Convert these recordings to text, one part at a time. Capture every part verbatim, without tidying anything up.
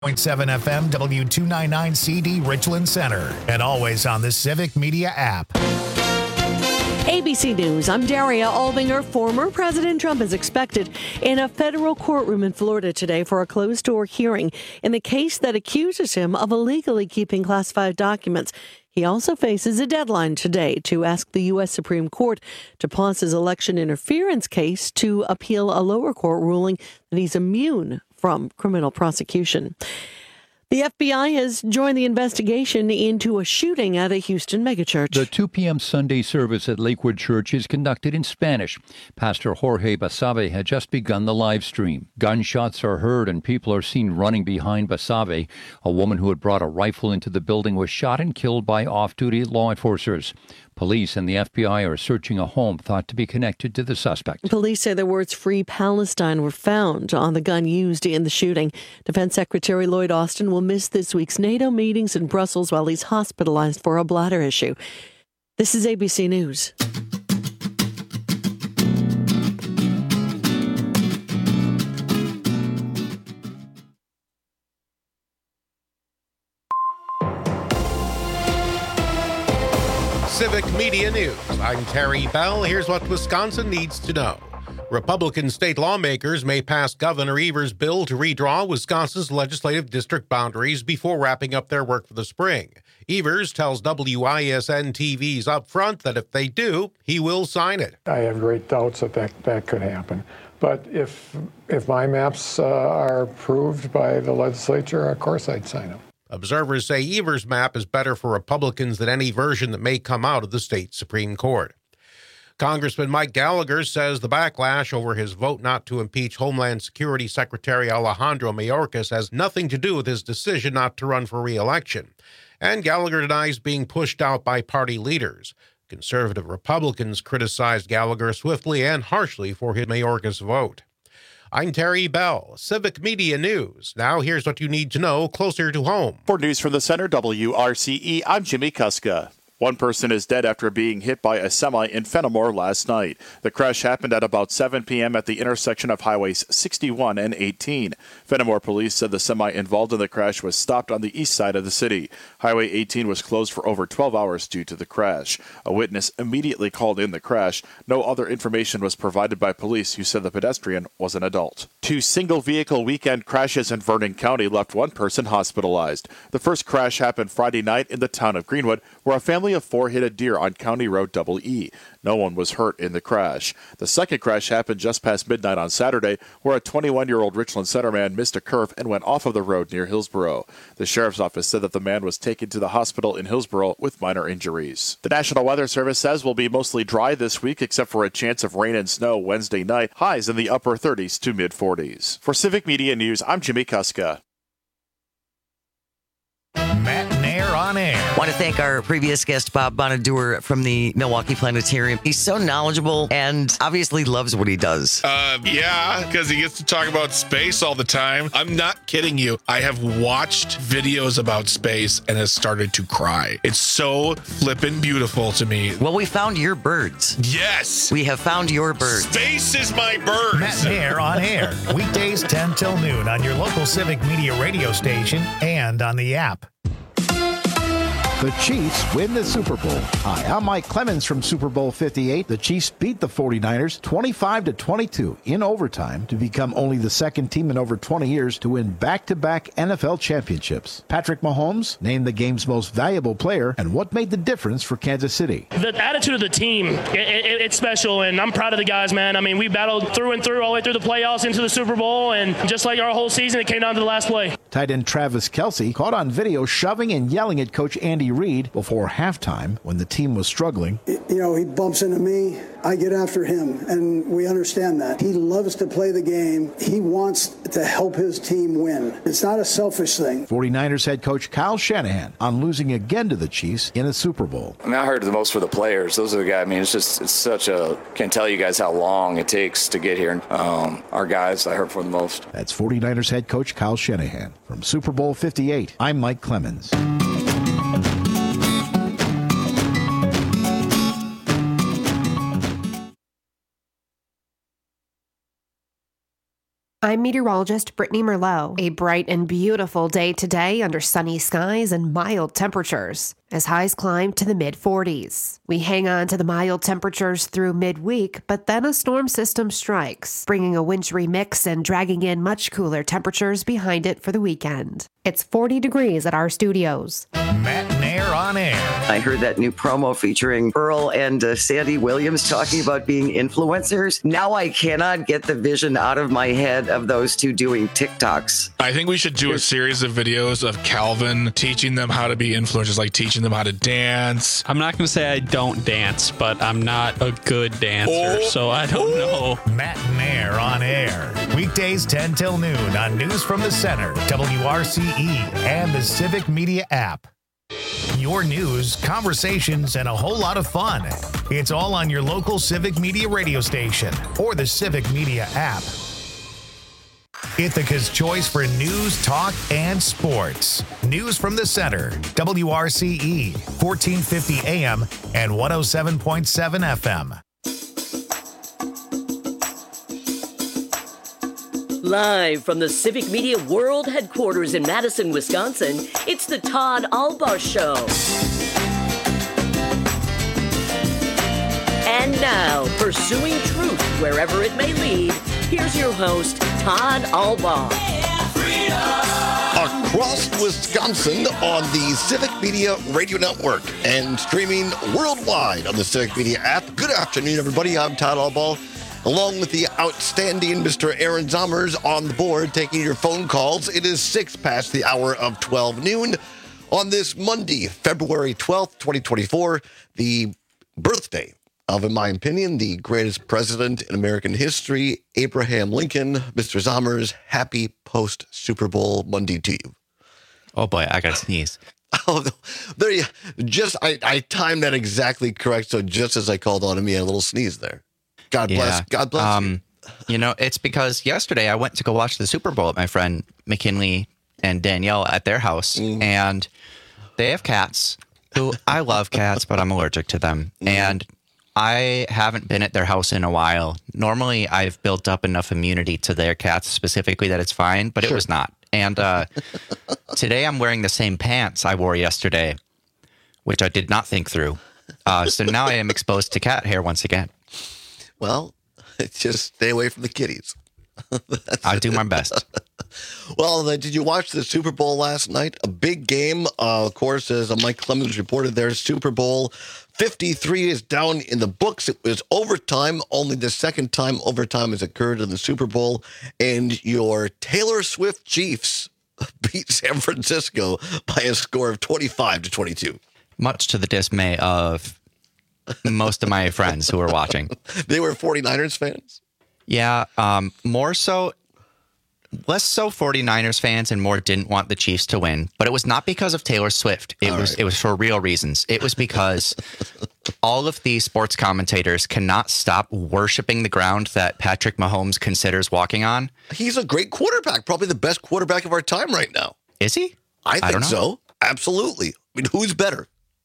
point seven F M, W two ninety-nine C D, Richland Center, and always on the Civic Media app. A B C News, I'm Daria Albinger. Former President Trump is expected in a federal courtroom in Florida today for a closed-door hearing in the case that accuses him of illegally keeping classified documents. He also faces a deadline today to ask the U S Supreme Court to pause his election interference case to appeal a lower court ruling that he's immune from criminal prosecution. The F B I has joined the investigation into a shooting at a Houston megachurch. The two p.m. Sunday service at Lakewood Church is conducted in Spanish. Pastor Jorge Basabe had just begun the live stream. Gunshots are heard and people are seen running behind Basabe. A woman who had brought a rifle into the building was shot and killed by off-duty law enforcers. Police and the F B I are searching a home thought to be connected to the suspect. Police say the words "Free Palestine" were found on the gun used in the shooting. Defense Secretary Lloyd Austin will miss this week's NATO meetings in Brussels while he's hospitalized for a bladder issue. This is A B C News. Civic Media News. I'm Terry Bell. Here's what Wisconsin needs to know. Republican state lawmakers may pass Governor Evers' bill to redraw Wisconsin's legislative district boundaries before wrapping up their work for the spring. Evers tells W I S N T V's Upfront that if they do, he will sign it. I have great doubts that that, that could happen. But if, if my maps uh, are approved by the legislature, of course I'd sign them. Observers say Evers' map is better for Republicans than any version that may come out of the state Supreme Court. Congressman Mike Gallagher says the backlash over his vote not to impeach Homeland Security Secretary Alejandro Mayorkas has nothing to do with his decision not to run for re-election. And Gallagher denies being pushed out by party leaders. Conservative Republicans criticized Gallagher swiftly and harshly for his Mayorkas vote. I'm Terry Bell, Civic Media News. Now here's what you need to know closer to home. For News from the Center, W R C E, I'm Jimmy Kuska. One person is dead after being hit by a semi in Fenimore last night. The crash happened at about seven p.m. at the intersection of Highways sixty-one and eighteen. Fenimore police said the semi involved in the crash was stopped on the east side of the city. Highway eighteen was closed for over twelve hours due to the crash. A witness immediately called in the crash. No other information was provided by police, who said the pedestrian was an adult. Two single-vehicle weekend crashes in Vernon County left one person hospitalized. The first crash happened Friday night in the town of Greenwood, where a family of four hit a deer on County Road Double E. No one was hurt in the crash. The second crash happened just past midnight on Saturday, where a twenty-one-year-old Richland Center man missed a curve and went off of the road near Hillsboro. The sheriff's office said that the man was taken to the hospital in Hillsboro with minor injuries. The National Weather Service says we'll be mostly dry this week, except for a chance of rain and snow Wednesday night, highs in the upper thirties to mid-forties. For Civic Media News, I'm Jimmy Kuska. Matt Nair on air. I want to thank our previous guest, Bob Bonaduer from the Milwaukee Planetarium. He's so knowledgeable and obviously loves what he does. Uh, yeah, because he gets to talk about space all the time. I'm not kidding you. I have watched videos about space and has started to cry. It's so flippin' beautiful to me. Well, we found your birds. Yes. We have found your birds. Space is my birds. Matt Nair on air. Weekdays ten till noon on your local Civic Media radio station and on the app. The Chiefs win the Super Bowl. Hi, I'm Mike Clemens from Super Bowl fifty-eight. The Chiefs beat the forty-niners twenty-five to twenty-two in overtime to become only the second team in over twenty years to win back-to-back N F L championships. Patrick Mahomes named the game's most valuable player, and what made the difference for Kansas City? The attitude of the team, it, it, it's special, and I'm proud of the guys, man. I mean, we battled through and through all the way through the playoffs into the Super Bowl, and just like our whole season, it came down to the last play. Tight end Travis Kelce caught on video shoving and yelling at Coach Andy Reid before halftime when the team was struggling. You know, he bumps into me, I get after him, and we understand that. He loves to play the game. He wants to help his team win. It's not a selfish thing. forty-niners head coach Kyle Shanahan on losing again to the Chiefs in a Super Bowl. I mean, I heard the most for the players. Those are the guys. I mean, it's just, it's such a, can't tell you guys how long it takes to get here. Um, our guys, I heard for the most. That's forty-niners head coach Kyle Shanahan. From Super Bowl fifty-eight, I'm Mike Clemens. I'm meteorologist Brittany Merlot. A bright and beautiful day today under sunny skies and mild temperatures as highs climb to the mid forties. We hang on to the mild temperatures through midweek, but then a storm system strikes, bringing a wintry mix and dragging in much cooler temperatures behind it for the weekend. It's forty degrees at our studios. Matt and Air on Air. I heard that new promo featuring Earl and uh, Sandy Williams talking about being influencers. Now I cannot get the vision out of my head of those two doing TikToks. I think we should do a series of videos of Calvin teaching them how to be influencers, like teaching them how to dance. I'm not going to say I don't dance, but I'm not a good dancer, Oh. so I don't know. Matt and Air on Air. Weekdays ten till noon on News from the Center, W R C E, and the Civic Media app. Your news, conversations, and a whole lot of fun. It's all on your local Civic Media radio station or the Civic Media app. Ithaca's choice for news, talk, and sports. News from the Center, W R C E, fourteen fifty A M and one oh seven point seven F M. Live from the Civic Media World Headquarters in Madison, Wisconsin, it's the Todd Albaugh Show. And now, pursuing truth wherever it may lead, here's your host, Todd Albaugh. Across Wisconsin on the Civic Media Radio Network and streaming worldwide on the Civic Media app. Good afternoon, everybody. I'm Todd Albaugh, along with the outstanding Mister Aaron Zommers on the board, taking your phone calls. It is six past the hour of twelve noon on this Monday, February twelfth, twenty twenty-four, the birthday of, in my opinion, the greatest president in American history, Abraham Lincoln. Mister Zommers, happy post-Super Bowl Monday to you. Oh, boy, I got to sneeze. Oh, there you just, I, I timed that exactly correct, so just as I called on him, he had a little sneeze there. God bless. Yeah. God bless um, you. You know, it's because yesterday I went to go watch the Super Bowl at my friend McKinley and Danielle at their house, mm. and they have cats who I love cats, but I'm allergic to them. Mm. And I haven't been at their house in a while. Normally, I've built up enough immunity to their cats specifically that it's fine, but sure. It was not. And uh, today I'm wearing the same pants I wore yesterday, which I did not think through. Uh, so now I am exposed to cat hair once again. Well, just stay away from the kitties. I'll do my best. Well, uh, did you watch the Super Bowl last night? A big game, uh, of course, as uh, Mike Clemens reported there. Super Bowl fifty-three is down in the books. It was overtime. Only the second time overtime has occurred in the Super Bowl. And your Taylor Swift Chiefs beat San Francisco by a score of twenty-five to twenty-two. Much to the dismay of most of my friends who were watching. They were 49ers fans? Yeah, um, more so, less so 49ers fans and more didn't want the Chiefs to win. But it was not because of Taylor Swift. It all was right. It was for real reasons. It was because all of the sports commentators cannot stop worshiping the ground that Patrick Mahomes considers walking on. He's a great quarterback, probably the best quarterback of our time right now. Is he? I think I don't know. so. Absolutely. I mean, who's better?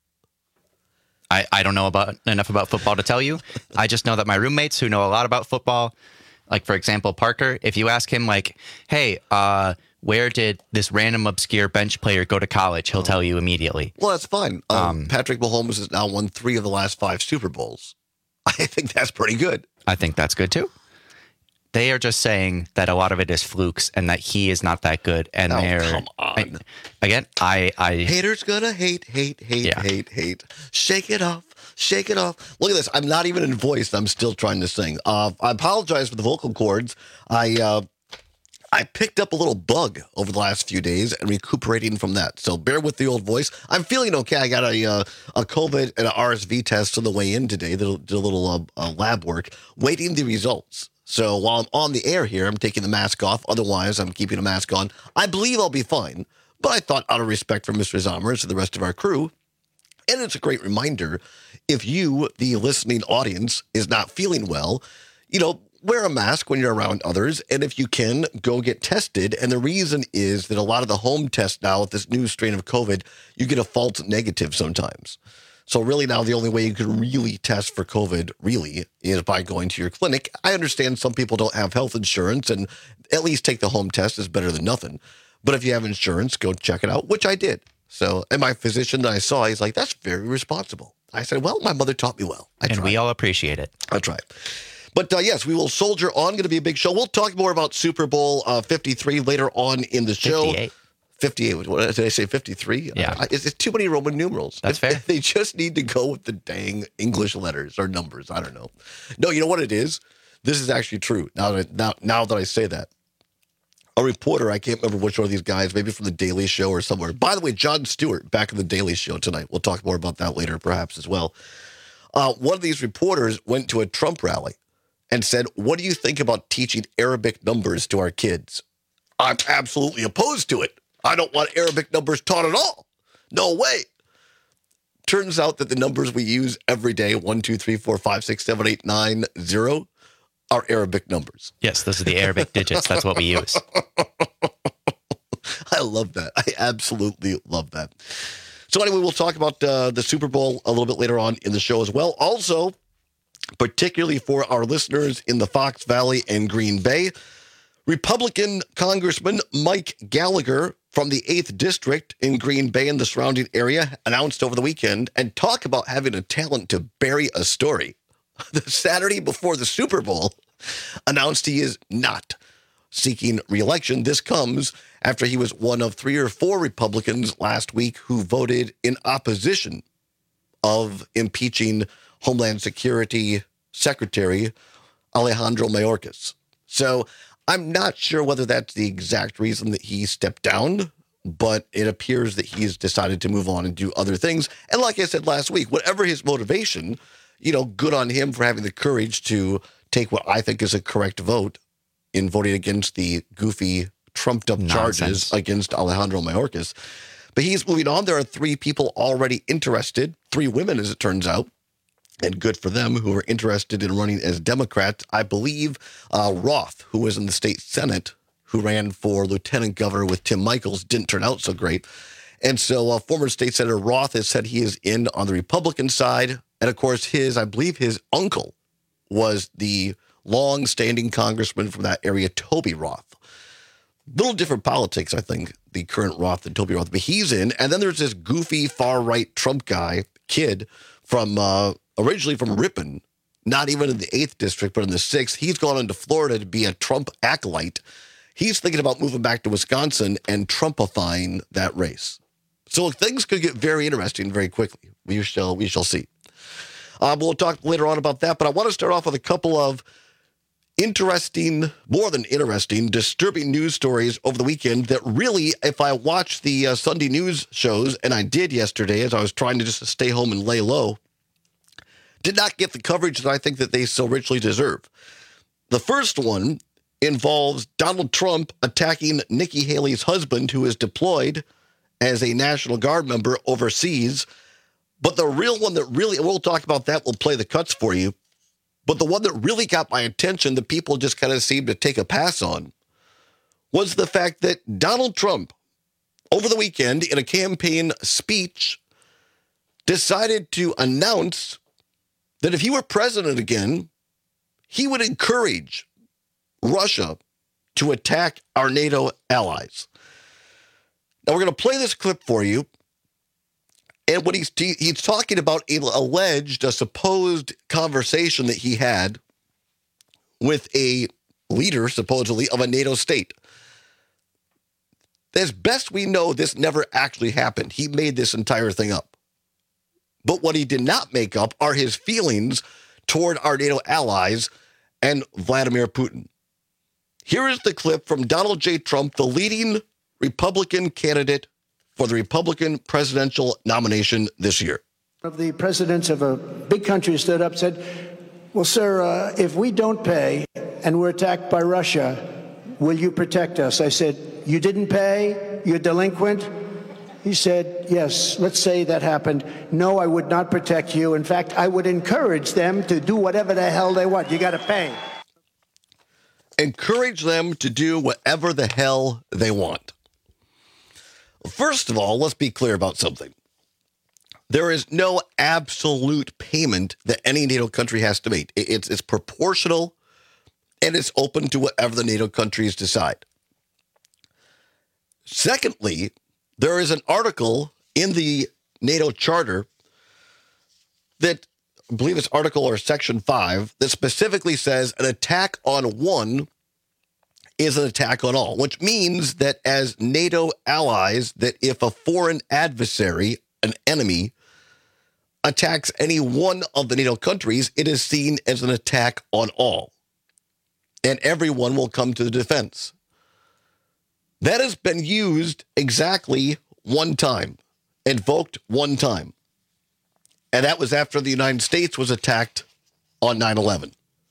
I, I don't know about enough about football to tell you. I just know that my roommates who know a lot about football, like, for example, Parker, if you ask him, like, hey, uh, where did this random obscure bench player go to college? He'll oh. tell you immediately. Well, that's fine. Um, um, Patrick Mahomes has now won three of the last five Super Bowls. I think that's pretty good. I think that's good, too. They are just saying that a lot of it is flukes and that he is not that good. And oh, they're, come on. I, again, I, I... Haters gonna hate, hate, hate, yeah. hate, hate. Shake it off. Shake it off. Look at this. I'm not even in voice. I'm still trying to sing. Uh, I apologize for the vocal cords. I uh, I picked up a little bug over the last few days and recuperating from that. So bear with the old voice. I'm feeling okay. I got a uh, a COVID and an R S V test on the way in today. Did a little uh, uh, lab work. Waiting the results. So while I'm on the air here, I'm taking the mask off. Otherwise, I'm keeping a mask on. I believe I'll be fine. But I thought, out of respect for Mister Zommers and the rest of our crew, and it's a great reminder, if you, the listening audience, is not feeling well, you know, wear a mask when you're around others. And if you can, go get tested. And the reason is that a lot of the home tests now with this new strain of COVID, you get a false negative sometimes. So really now the only way you can really test for COVID really is by going to your clinic. I understand some people don't have health insurance, and at least take the home test is better than nothing. But if you have insurance, go check it out, which I did. So, and my physician that I saw, he's like, that's very responsible. I said, well, my mother taught me well. I and tried. we all appreciate it. That's right. But uh, yes, we will soldier on. Going to be a big show. We'll talk more about Super Bowl uh, fifty-three later on in the show. fifty-eight. fifty-eight. What did I say? fifty-three? Yeah. Uh, it's, it's too many Roman numerals. That's fair. They just need to go with the dang English letters or numbers. I don't know. No, you know what it is? This is actually true. Now that now, now that I say that. A reporter, I can't remember which one of these guys, maybe from The Daily Show or somewhere. By the way, Jon Stewart, back in The Daily Show tonight. We'll talk more about that later, perhaps, as well. Uh, one of these reporters went to a Trump rally and said, what do you think about teaching Arabic numbers to our kids? I'm absolutely opposed to it. I don't want Arabic numbers taught at all. No way. Turns out that the numbers we use every day, one, two, three, four, five, six, seven, eight, nine, zero, are Arabic numbers. Yes, those are the Arabic digits. That's what we use. I love that. I absolutely love that. So anyway, we'll talk about uh, the Super Bowl a little bit later on in the show as well. Also, particularly for our listeners in the Fox Valley and Green Bay, Republican Congressman Mike Gallagher from the eighth District in Green Bay and the surrounding area announced over the weekend, and talk about having a talent to bury a story. The Saturday before the Super Bowl, announced he is not seeking re-election. This comes after he was one of three or four Republicans last week who voted in opposition of impeaching Homeland Security Secretary Alejandro Mayorkas. So I'm not sure whether that's the exact reason that he stepped down, but it appears that he's decided to move on and do other things. And like I said last week, whatever his motivation, you know, good on him for having the courage to take what I think is a correct vote in voting against the goofy, trumped-up charges against Alejandro Mayorkas. But he's moving on. There are three people already interested, three women, as it turns out, and good for them, who are interested in running as Democrats. I believe uh, Roth, who was in the state Senate, who ran for lieutenant governor with Tim Michels, didn't turn out so great. And so uh, former state Senator Roth has said he is in on the Republican side. And, of course, his, I believe his uncle was the long-standing congressman from that area, Toby Roth. Little different politics, I think, the current Roth than Toby Roth. But he's in. And then there's this goofy far-right Trump guy, kid, from uh, originally from Ripon, not even in the eighth District, but in the sixth. He's gone into Florida to be a Trump acolyte. He's thinking about moving back to Wisconsin and Trumpifying that race. So things could get very interesting very quickly. We shall, we shall see. Uh, we'll talk later on about that, but I want to start off with a couple of interesting, more than interesting, disturbing news stories over the weekend that really, if I watch the uh, Sunday news shows, and I did yesterday as I was trying to just stay home and lay low, did not get the coverage that I think that they so richly deserve. The first one involves Donald Trump attacking Nikki Haley's husband, who is deployed as a National Guard member overseas. But the real one that really, we'll talk about that, we'll play the cuts for you. But the one that really got my attention that people just kind of seemed to take a pass on was the fact that Donald Trump, over the weekend in a campaign speech, decided to announce that if he were president again, he would encourage Russia to attack our NATO allies. Now, we're going to play this clip for you. And what he's he's talking about an alleged, a supposed conversation that he had with a leader, supposedly, of a NATO state. As best we know, this never actually happened. He made this entire thing up. But what he did not make up are his feelings toward our NATO allies and Vladimir Putin. Here is the clip from Donald J. Trump, the leading Republican candidate for the Republican presidential nomination this year. Of the presidents of a big country stood up and said, well, sir, uh, if we don't pay and we're attacked by Russia, will you protect us? I said, you didn't pay? You're delinquent? He said, yes, let's say that happened. No, I would not protect you. In fact, I would encourage them to do whatever the hell they want. You got to pay. Encourage them to do whatever the hell they want. First of all, let's be clear about something. There is no absolute payment that any NATO country has to make. It's, it's proportional, and it's open to whatever the NATO countries decide. Secondly, there is an article in the NATO Charter that, I believe it's Article or Section five, that specifically says an attack on one is an attack on all, which means that as NATO allies, that if a foreign adversary, an enemy, attacks any one of the NATO countries, it is seen as an attack on all. And everyone will come to the defense. That has been used exactly one time, invoked one time. And that was after the United States was attacked on nine eleven.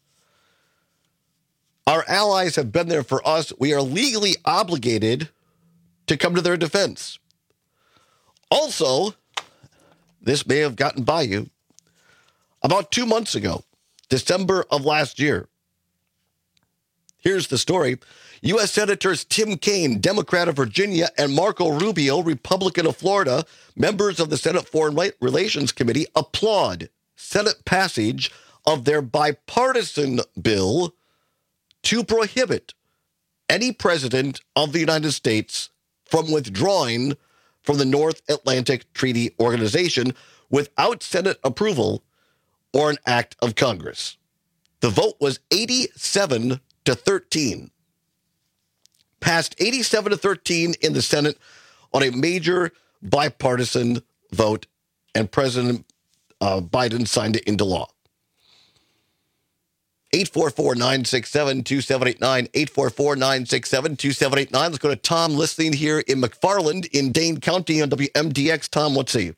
Our allies have been there for us. We are legally obligated to come to their defense. Also, this may have gotten by you. About two months ago, December of last year, here's the story. U S Senators Tim Kaine, Democrat of Virginia, and Marco Rubio, Republican of Florida, members of the Senate Foreign Relations Committee, applaud Senate passage of their bipartisan bill to prohibit any president of the United States from withdrawing from the North Atlantic Treaty Organization without Senate approval or an act of Congress. The vote was eighty-seven to thirteen. Passed eighty-seven to thirteen in the Senate on a major bipartisan vote, and President uh, Biden signed it into law. eight four four, nine six seven, two seven eight nine, eight four four, nine six seven, two seven eight nine. Let's go to Tom listening here in McFarland in Dane County on W M D X. Tom, let's see.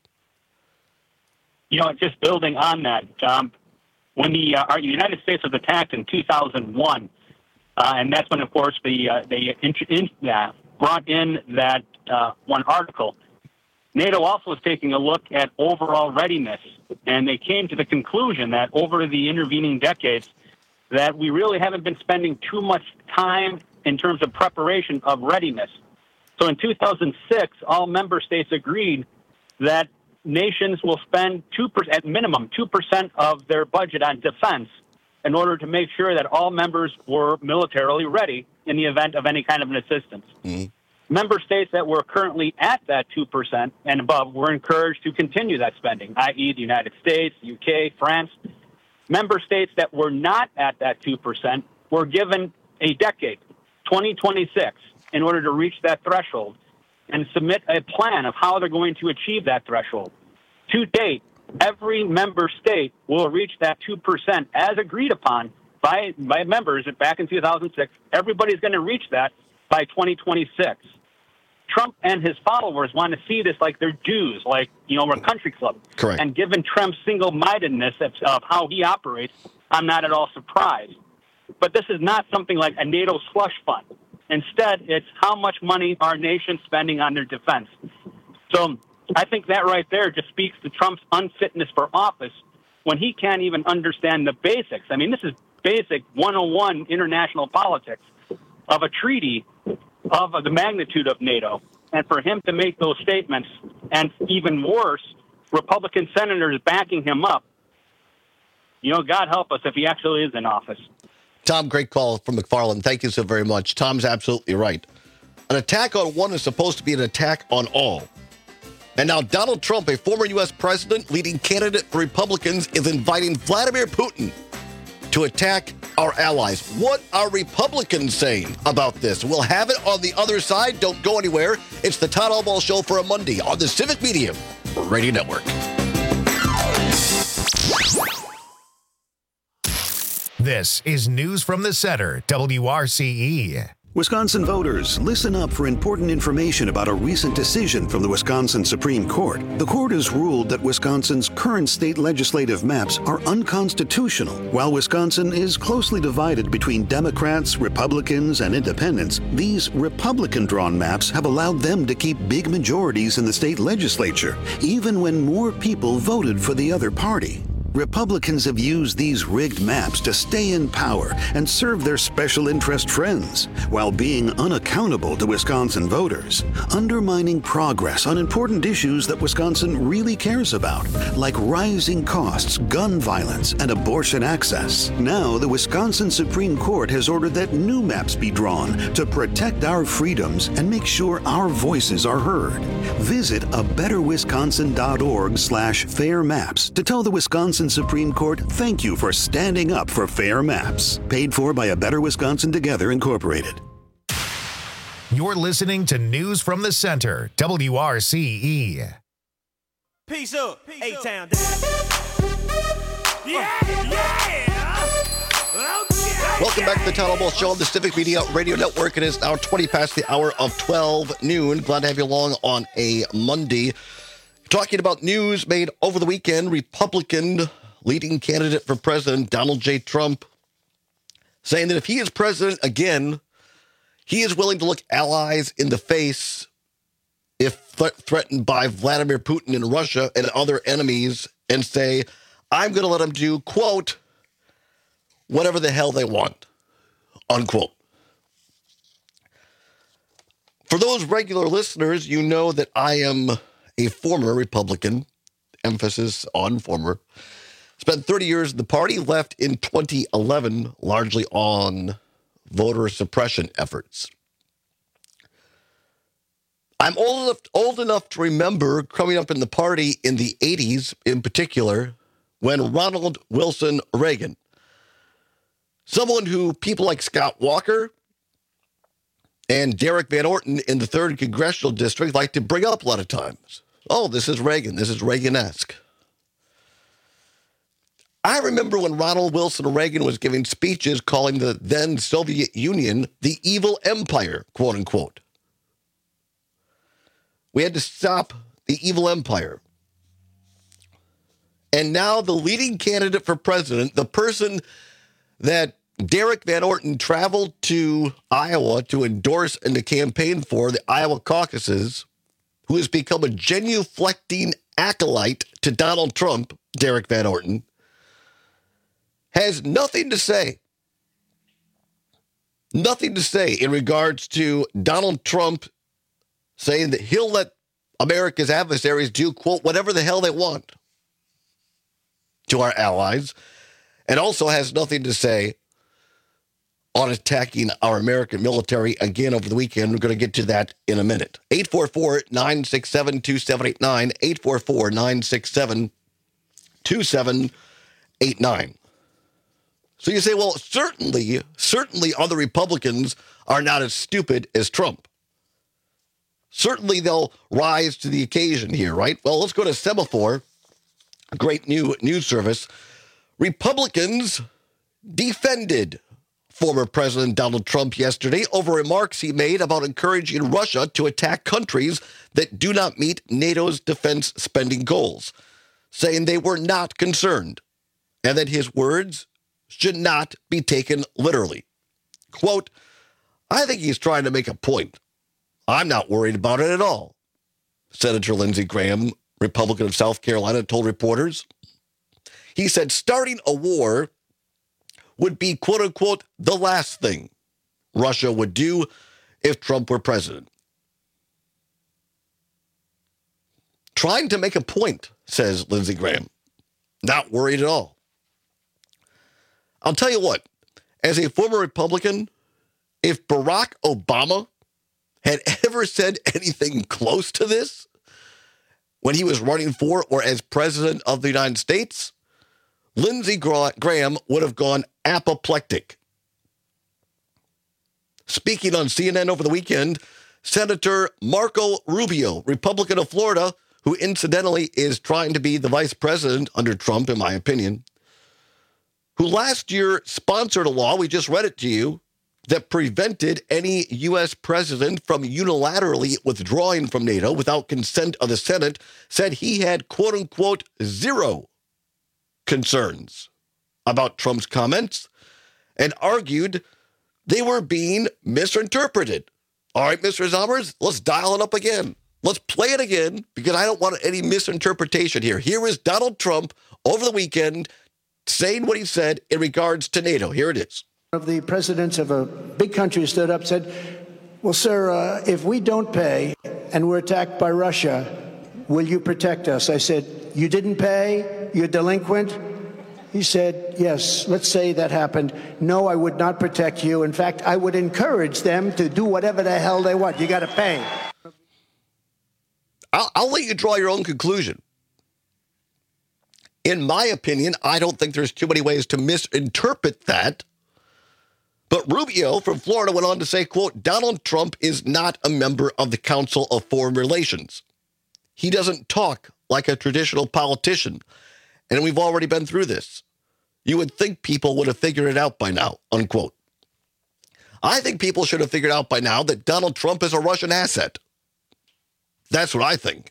You know, just building on that, um, when the uh, our United States was attacked in two thousand one, uh, and that's when, of course, the uh, they in, in, uh, brought in that uh, one article. NATO also was taking a look at overall readiness, and they came to the conclusion that over the intervening decades, that we really haven't been spending too much time in terms of preparation of readiness. So in two thousand six, all member states agreed that nations will spend two percent, at minimum two percent of their budget on defense in order to make sure that all members were militarily ready in the event of any kind of an assistance. Mm-hmm. Member states that were currently at that two percent and above were encouraged to continue that spending, that is the United States, U K, France. Member states that were not at that two percent were given a decade, twenty twenty-six, in order to reach that threshold and submit a plan of how they're going to achieve that threshold. To date, every member state will reach that two percent as agreed upon by, by members back in two thousand six. Everybody's going to reach that by twenty twenty-six. Trump and his followers want to see this like they're Jews, like, you know, we're a country club. Correct. And given Trump's single-mindedness of, of how he operates, I'm not at all surprised. But this is not something like a NATO slush fund. Instead, it's how much money our nation's spending on their defense. So I think that right there just speaks to Trump's unfitness for office when he can't even understand the basics. I mean, this is basic one oh one international politics of a treaty of the magnitude of NATO. And for him to make those statements, and even worse, Republican senators backing him up, you know, God help us if he actually is in office. Tom, great call from McFarland. Thank you so very much. Tom's absolutely right. An attack on one is supposed to be an attack on all. And now Donald Trump, a former U S president, leading candidate for Republicans, is inviting Vladimir Putin to attack our allies. What are Republicans saying about this? We'll have it on the other side. Don't go anywhere. It's the Todd Albaugh Show for a Monday on the Civic Media Radio Network. This is News from the Center, W R C E. Wisconsin voters, listen up for important information about a recent decision from the Wisconsin Supreme Court. The court has ruled that Wisconsin's current state legislative maps are unconstitutional. While Wisconsin is closely divided between Democrats, Republicans, and independents, these Republican-drawn maps have allowed them to keep big majorities in the state legislature, even when more people voted for the other party. Republicans have used these rigged maps to stay in power and serve their special interest friends, while being unaccountable to Wisconsin voters, undermining progress on important issues that Wisconsin really cares about, like rising costs, gun violence, and abortion access. Now, the Wisconsin Supreme Court has ordered that new maps be drawn to protect our freedoms and make sure our voices are heard. Visit a better wisconsin dot org slash fair maps to tell the Wisconsin Supreme Court thank you for standing up for fair maps. Paid for by A Better Wisconsin Together, Incorporated. You're listening to News from the Center, W R C E. Peace up, A-Town. Yeah, yeah. Okay. Welcome back to the Town Hall Ball Show on the Civic Media Radio Network. It is now twenty past the hour of twelve noon. Glad to have you along on a Monday. Talking about news made over the weekend, Republican leading candidate for president Donald J. Trump saying that if he is president again, he is willing to look allies in the face if th- threatened by Vladimir Putin in Russia and other enemies and say, I'm going to let them do, quote, whatever the hell they want, unquote. For those regular listeners, you know that I am a former Republican, emphasis on former, spent thirty years in the party, left in twenty eleven, largely on voter suppression efforts. I'm old enough, old enough to remember coming up in the party in the eighties, in particular, when Ronald Wilson Reagan, someone who people like Scott Walker and Derek Van Orton in the third Congressional District like to bring up a lot of times. Oh, this is Reagan. This is Reagan-esque. I remember when Ronald Wilson Reagan was giving speeches calling the then Soviet Union the evil empire, quote unquote. We had to stop the evil empire. And now the leading candidate for president, the person that Derek Van Orton traveled to Iowa to endorse and to campaign for the Iowa caucuses, who has become a genuflecting acolyte to Donald Trump, Derek Van Orton, has nothing to say. Nothing to say in regards to Donald Trump saying that he'll let America's adversaries do, quote, whatever the hell they want to our allies, and also has nothing to say on attacking our American military again over the weekend. We're going to get to that in a minute. eight four four, nine six seven, two seven eight nine, eight four four, nine six seven, two seven eight nine. So you say, well, certainly, certainly other Republicans are not as stupid as Trump. Certainly they'll rise to the occasion here, right? Well, let's go to Semaphore, a great new news service. Republicans defended former President Donald Trump yesterday over remarks he made about encouraging Russia to attack countries that do not meet NATO's defense spending goals, saying they were not concerned and that his words should not be taken literally. Quote, I think he's trying to make a point. I'm not worried about it at all, Senator Lindsey Graham, Republican of South Carolina, told reporters. He said starting a war would be, quote unquote, the last thing Russia would do if Trump were president. Trying to make a point, says Lindsey Graham. Not worried at all. I'll tell you what, as a former Republican, if Barack Obama had ever said anything close to this when he was running for or as president of the United States, Lindsey Graham would have gone apoplectic. Speaking on C N N over the weekend, Senator Marco Rubio, Republican of Florida, who incidentally is trying to be the vice president under Trump, in my opinion, who last year sponsored a law, we just read it to you, that prevented any U S president from unilaterally withdrawing from NATO without consent of the Senate, said he had, quote unquote, zero concerns about Trump's comments and argued they were being misinterpreted. All right, Mister Zommers, let's dial it up again. Let's play it again because I don't want any misinterpretation here. Here is Donald Trump over the weekend saying what he said in regards to NATO. Here it is. One of the presidents of a big country stood up and said, well, sir, uh, if we don't pay and we're attacked by Russia, will you protect us? I said, you didn't pay? You're delinquent? He said, yes, let's say that happened. No, I would not protect you. In fact, I would encourage them to do whatever the hell they want. You got to pay. I'll, I'll let you draw your own conclusion. In my opinion, I don't think there's too many ways to misinterpret that. But Rubio from Florida went on to say, quote, Donald Trump is not a member of the Council of Foreign Relations. He doesn't talk like a traditional politician. And we've already been through this. You would think people would have figured it out by now, unquote. I think people should have figured out by now that Donald Trump is a Russian asset. That's what I think.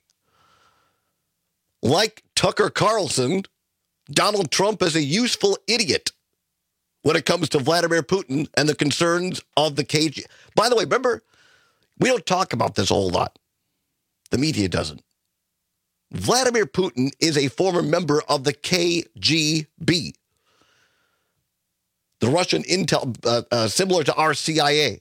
Like Tucker Carlson, Donald Trump is a useful idiot when it comes to Vladimir Putin and the concerns of the K G B. By the way, remember, we don't talk about this a whole lot. The media doesn't. Vladimir Putin is a former member of the K G B, the Russian intel, uh, uh, similar to our C I A.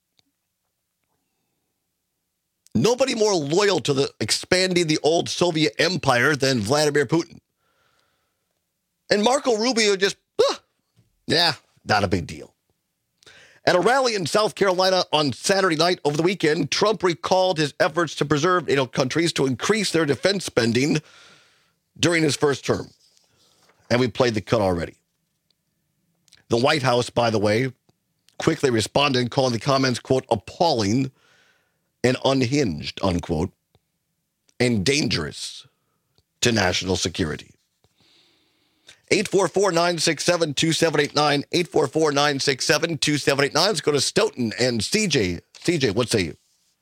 Nobody more loyal to the expanding the old Soviet empire than Vladimir Putin. And Marco Rubio just, uh, yeah, not a big deal. At a rally in South Carolina on Saturday night over the weekend, Trump recalled his efforts to preserve NATO countries to increase their defense spending during his first term. And we played the cut already. The White House, by the way, quickly responded, calling the comments, quote, appalling and unhinged, unquote, and dangerous to national security. eight four four, nine six seven, two seven eight nine, eight four four, nine six seven, two seven eight nine. Let's go to Stoughton and C J. C J, what say you?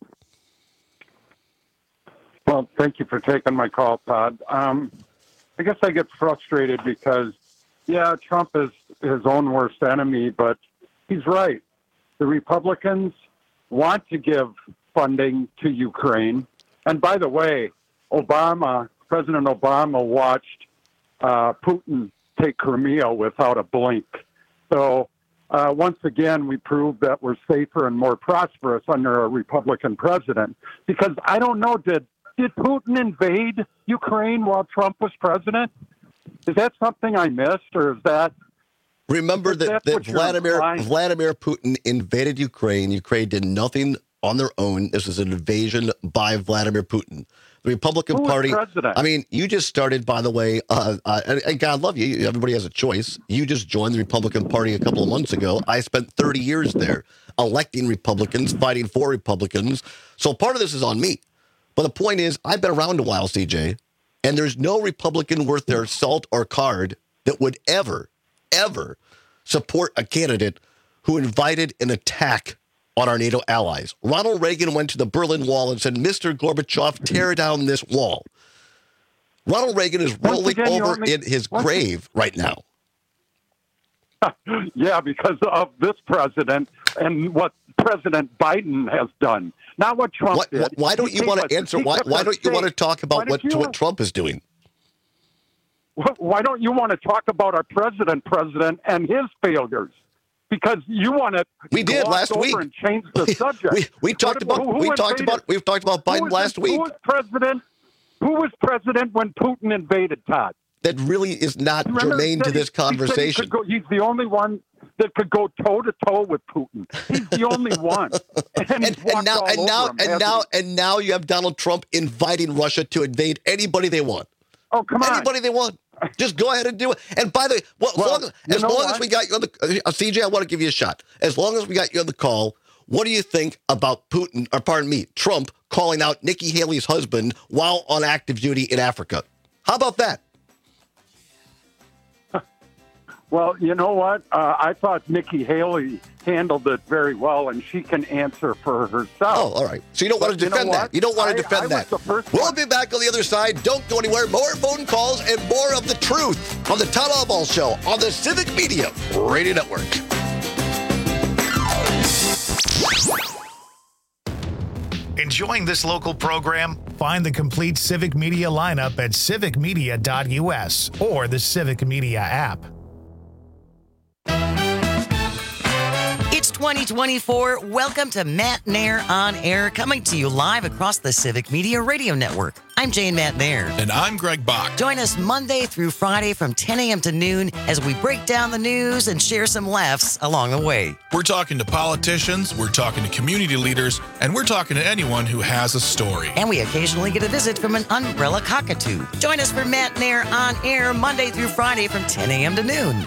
Well, thank you for taking my call, Todd. Um, I guess I get frustrated because, yeah, Trump is his own worst enemy, but he's right. The Republicans want to give funding to Ukraine. And by the way, Obama, President Obama watched uh, Putin take Crimea without a blink. So uh, once again, we proved that we're safer and more prosperous under a Republican president. Because I don't know, did did Putin invade Ukraine while Trump was president? Is that something I missed, or is that? Remember that, that Vladimir Vladimir Putin invaded Ukraine. Ukraine did nothing on their own. This is an invasion by Vladimir Putin. The Republican Who Party. president? I mean, you just started, by the way, uh, uh, and, and God love you. Everybody has a choice. You just joined the Republican Party a couple of months ago. I spent thirty years there electing Republicans, fighting for Republicans. So part of this is on me. But the point is, I've been around a while, C J, and there's no Republican worth their salt or card that would ever, ever support a candidate who invited an attack on our NATO allies. Ronald Reagan went to the Berlin Wall and said, Mister Gorbachev, tear down this wall. Ronald Reagan is rolling again, over only, in his grave right now. Yeah, because of this president and what President Biden has done. Not what Trump what, did. Why don't He you want gave to us- answer? he Why, kept why us don't you safe. want to talk Why about what, don't you- what Trump is doing? Why don't you want to talk about our president, president, and his failures? Because you want to. We did gloss last over week. And change the subject. We, we talked What- about who we talked invaded- about we've talked about who Biden was- last week. Who was president? Who was president when Putin invaded, Todd? That really is not Remember, germane he to said this he- he said he conversation. could go- he's the only one that could go toe to toe with Putin. He's the only one. And, and, and now and now and now and now you have Donald Trump inviting Russia to invade anybody they want. Oh, come on. Anybody they want. Just go ahead and do it. And by the way, well, Well, as long, you as, know long what? as we got you on the uh, C J, I want to give you a shot. As long as we got you on the call, what do you think about Putin, or pardon me, Trump calling out Nikki Haley's husband while on active duty in Africa? How about that? Well, you know what? Uh, I thought Nikki Haley handled it very well, and she can answer for herself. Oh, all right. So you don't want to But you know defend that. what? You don't want to I- defend I was that. the first We'll one. be back on the other side. Don't go anywhere. More phone calls and more of the truth on the Todd Oswald Show on the Civic Media Radio Network. Enjoying this local program? Find the complete Civic Media lineup at civic media dot u s or the Civic Media app. It's twenty twenty-four. Welcome to Matt Nair on Air, coming to you live across the Civic Media Radio Network. I'm Jane Matt Nair. And I'm Greg Bach. Join us Monday through Friday from ten a.m. to noon as we break down the news and share some laughs along the way. We're talking to politicians, we're talking to community leaders, and we're talking to anyone who has a story. And we occasionally get a visit from an umbrella cockatoo. Join us for Matt Nair on Air Monday through Friday from ten a.m. to noon.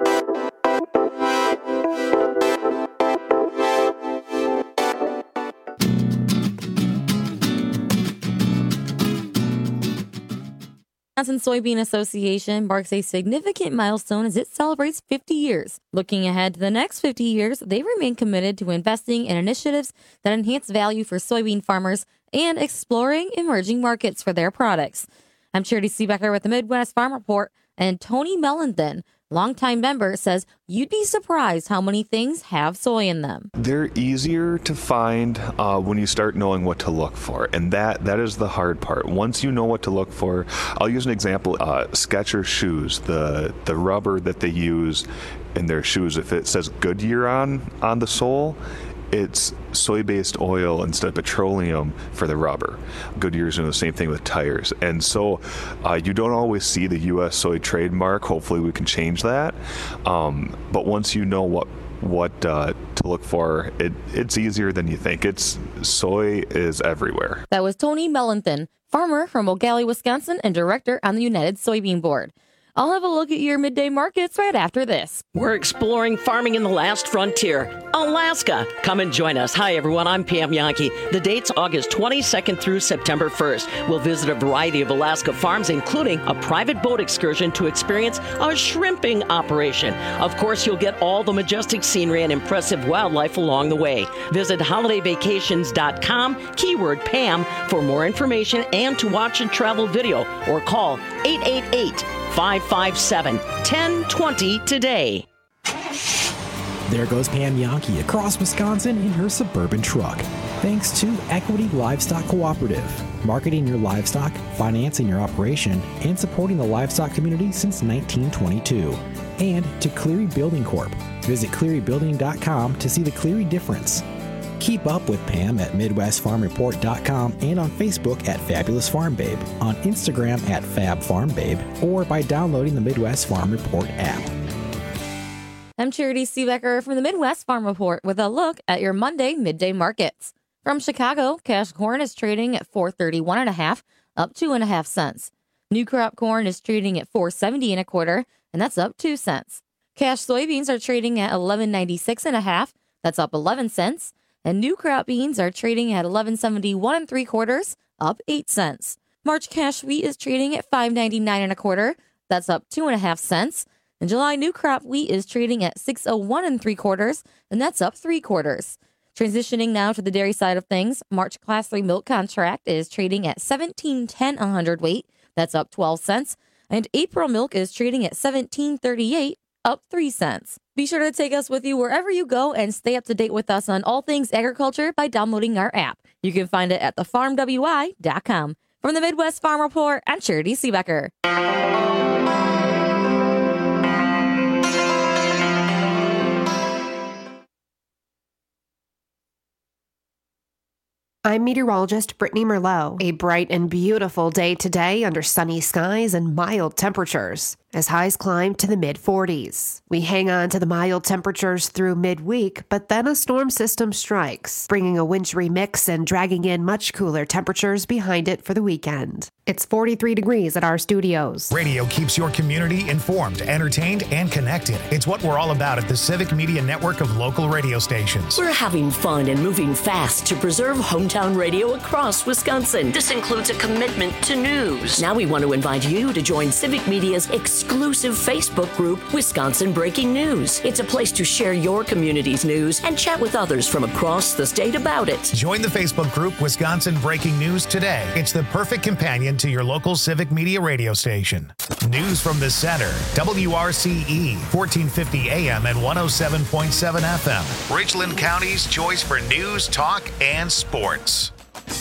Wisconsin Soybean Association marks a significant milestone as it celebrates fifty years. Looking ahead to the next fifty years, they remain committed to investing in initiatives that enhance value for soybean farmers and exploring emerging markets for their products. I'm Charity Seebecker with the Midwest Farm Report, and Tony Mellenden, longtime member, says you'd be surprised how many things have soy in them. They're easier to find uh, when you start knowing what to look for, and that that is the hard part. Once you know what to look for, I'll use an example. Uh, Skechers shoes, the the rubber that they use in their shoes, if it says Goodyear on on the sole, it's soy-based oil instead of petroleum for the rubber. Goodyear's doing the same thing with tires. And so uh, you don't always see the U S soy trademark. Hopefully we can change that. Um, but once you know what what uh, to look for, it, it's easier than you think. It's soy is everywhere. That was Tony Mellenden, farmer from O'Galley, Wisconsin, and director on the United Soybean Board. I'll have a look at your midday markets right after this. We're exploring farming in the last frontier, Alaska. Come and join us. Hi, everyone. I'm Pam Yankee. The date's August twenty-second through September first. We'll visit a variety of Alaska farms, including a private boat excursion to experience a shrimping operation. Of course, you'll get all the majestic scenery and impressive wildlife along the way. Visit holiday vacations dot com, keyword Pam, for more information and to watch a travel video, or call eight eight eight, five five seven, one zero two zero today. There goes Pam Yankee across Wisconsin in her Suburban truck. Thanks to Equity Livestock Cooperative, marketing your livestock, financing your operation, and supporting the livestock community since nineteen twenty-two. And to Cleary Building Corp. Visit cleary building dot com to see the Cleary difference. Keep up with Pam at midwest farm report dot com and on Facebook at Fabulous Farm Babe, on Instagram at Fab Farm Babe, or by downloading the Midwest Farm Report app. I'm Charity Seebecker from the Midwest Farm Report with a look at your Monday midday markets. From Chicago, cash corn is trading at four thirty-one and a half, up two and a half cents. New crop corn is trading at four seventy and a quarter, and that's up two cents. Cash soybeans are trading at eleven ninety-six and a half, that's up eleven cents. And new crop beans are trading at eleven seventy-one and three quarters, up eight cents. March cash wheat is trading at five ninety-nine and a quarter, that's up two and a half cents. And July new crop wheat is trading at six oh one and three quarters, and that's up three quarters. Transitioning now to the dairy side of things, March class three milk contract is trading at seventeen ten a hundredweight, that's up twelve cents. And April milk is trading at seventeen thirty-eight, up three cents. Be sure to take us with you wherever you go and stay up to date with us on all things agriculture by downloading our app. You can find it at the farm w i dot com. From the Midwest Farm Report, I'm Charity Seebecker. I'm meteorologist Brittany Merlot. A bright and beautiful day today under sunny skies and mild temperatures as highs climb to the mid forties. We hang on to the mild temperatures through midweek, but then a storm system strikes, bringing a wintry mix and dragging in much cooler temperatures behind it for the weekend. It's forty-three degrees at our studios. Radio keeps your community informed, entertained, and connected. It's what we're all about at the Civic Media Network of local radio stations. We're having fun and moving fast to preserve hometown radio across Wisconsin. This includes a commitment to news. Now we want to invite you to join Civic Media's exclusive Facebook group, Wisconsin Breaking News. It's a place to share your community's news and chat with others from across the state about it. Join the Facebook group, Wisconsin Breaking News today. It's the perfect companion to your local Civic Media radio station. News from the center, W R C E, fourteen fifty A M and one oh seven point seven F M. Richland County's choice for news, talk, and sports.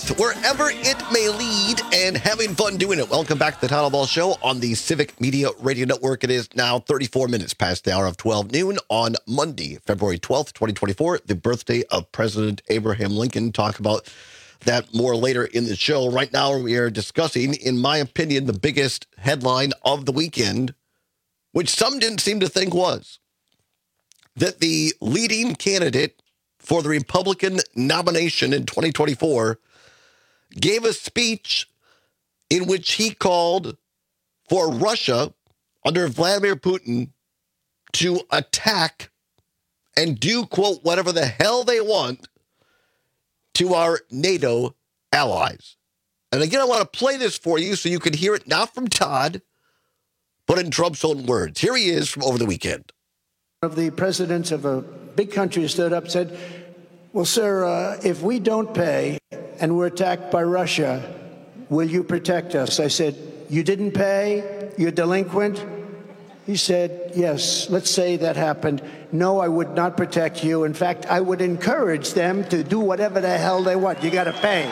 truth, wherever it may lead, and having fun doing it. Welcome back to the Town Ball Show on the Civic Media Radio Network. It is now thirty-four minutes past the hour of twelve noon on Monday, February twelfth, twenty twenty-four, the birthday of President Abraham Lincoln. Talk about that more later in the show. Right now, we are discussing, in my opinion, the biggest headline of the weekend, which some didn't seem to think was that the leading candidate for the Republican nomination in twenty twenty-four gave a speech in which he called for Russia under Vladimir Putin to attack and do, quote, whatever the hell they want to our NATO allies. And again, I want to play this for you so you can hear it not from Todd, but in Trump's own words. Here he is from over the weekend. One of the presidents of a big country stood up and said, well, sir, uh, if we don't pay and we're attacked by Russia, will you protect us? I said, you didn't pay? You're delinquent? He said, yes, let's say that happened. No, I would not protect you. In fact, I would encourage them to do whatever the hell they want. You got to pay.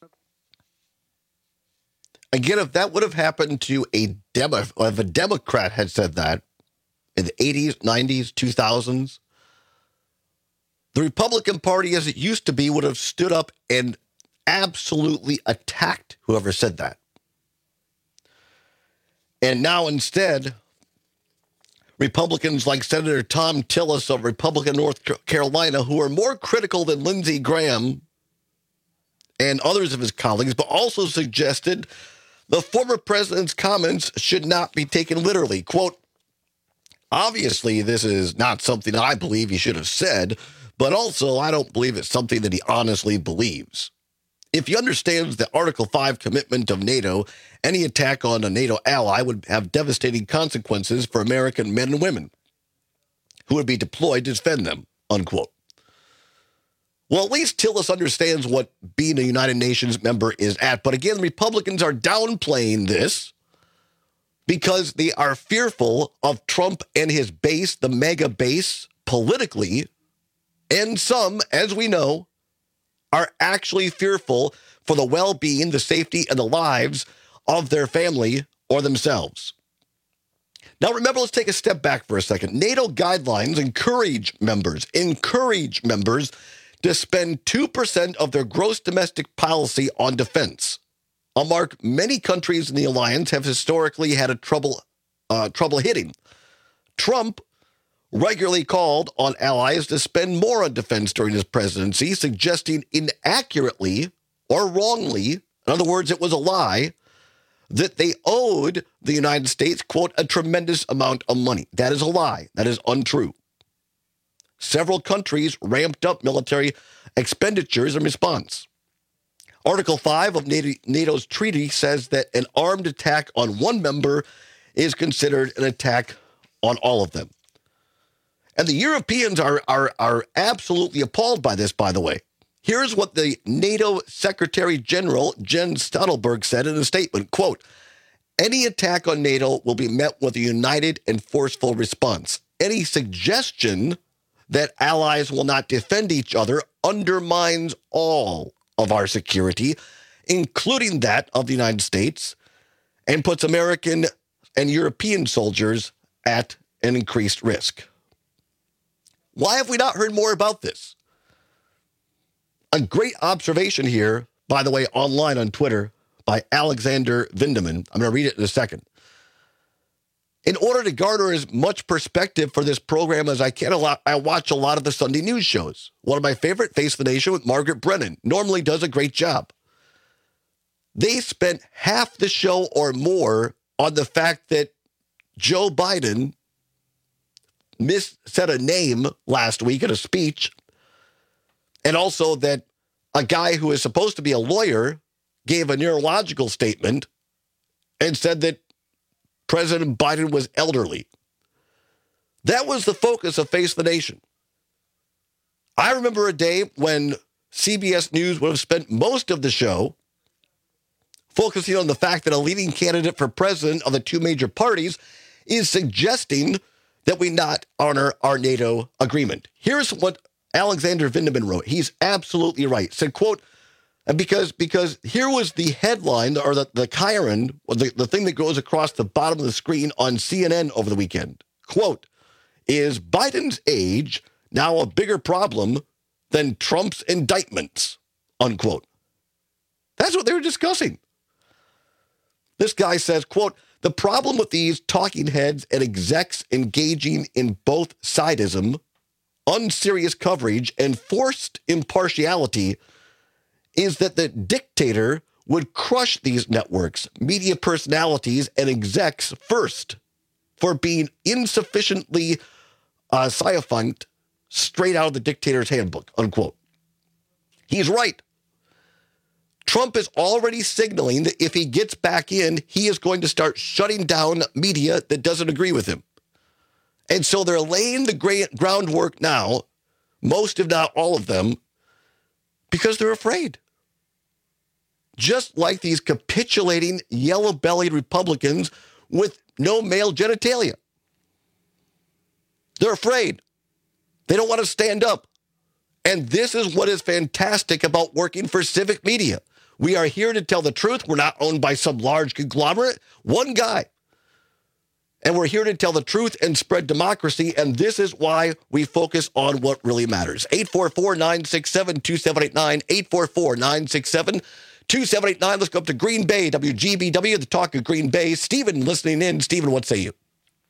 Again, if that would have happened to a Demo, if a Democrat had said that in the eighties, nineties, two thousands, the Republican Party, as it used to be, would have stood up and absolutely attacked whoever said that. And now instead, Republicans like Senator Tom Tillis of Republican North Carolina, who are more critical than Lindsey Graham and others of his colleagues, but also suggested the former president's comments should not be taken literally. Quote, obviously, this is not something I believe he should have said, but also I don't believe it's something that he honestly believes. If he understands the Article five commitment of NATO, any attack on a NATO ally would have devastating consequences for American men and women who would be deployed to defend them, unquote. Well, at least Tillis understands what being a United Nations member is at. But again, Republicans are downplaying this because they are fearful of Trump and his base, the mega base, politically. And some, as we know, are actually fearful for the well-being, the safety, and the lives of their family or themselves. Now, remember, let's take a step back for a second. NATO guidelines encourage members, encourage members to spend two percent of their gross domestic policy on defense. A mark many countries in the alliance have historically had a trouble, uh, trouble hitting. Trump regularly called on allies to spend more on defense during his presidency, suggesting inaccurately or wrongly, in other words, it was a lie, that they owed the United States, quote, a tremendous amount of money. That is a lie. That is untrue. Several countries ramped up military expenditures in response. Article five of NATO's treaty says that an armed attack on one member is considered an attack on all of them. And the Europeans are, are, are absolutely appalled by this, by the way. Here's what the NATO Secretary General Jens Stoltenberg said in a statement, quote, any attack on NATO will be met with a united and forceful response. Any suggestion that allies will not defend each other undermines all of our security, including that of the United States, and puts American and European soldiers at an increased risk. Why have we not heard more about this? A great observation here, by the way, online on Twitter by Alexander Vindeman. I'm going to read it in a second. In order to garner as much perspective for this program as I can, I watch a lot of the Sunday news shows. One of my favorite, Face the Nation with Margaret Brennan, normally does a great job. They spent half the show or more on the fact that Joe Biden mis- said a name last week in a speech, and also that a guy who is supposed to be a lawyer gave a neurological statement and said that President Biden was elderly. That was the focus of Face the Nation. I remember a day when C B S News would have spent most of the show focusing on the fact that a leading candidate for president of the two major parties is suggesting that we not honor our NATO agreement. Here's what Alexander Vindeman wrote. He's absolutely right. Said, quote, And because because here was the headline, or the, the chyron, or the, the thing that goes across the bottom of the screen on C N N over the weekend. Quote, is Biden's age now a bigger problem than Trump's indictments? Unquote. That's what they were discussing. This guy says, quote, the problem with these talking heads and execs engaging in both sidism, unserious coverage, and forced impartiality is that the dictator would crush these networks, media personalities, and execs first for being insufficiently uh, syphoned straight out of the dictator's handbook, unquote. He's right. Trump is already signaling that if he gets back in, he is going to start shutting down media that doesn't agree with him. And so they're laying the gra- groundwork now, most if not all of them, because they're afraid. Just like these capitulating, yellow-bellied Republicans with no male genitalia. They're afraid. They don't want to stand up. And this is what is fantastic about working for Civic Media. We are here to tell the truth. We're not owned by some large conglomerate. One guy. And we're here to tell the truth and spread democracy, and this is why we focus on what really matters. eight four four, nine six seven, two seven eight nine, eight four four, nine six seven, two seven eight nine. Let's go up to Green Bay, W G B W, the talk of Green Bay. Stephen listening in. Stephen, what say you?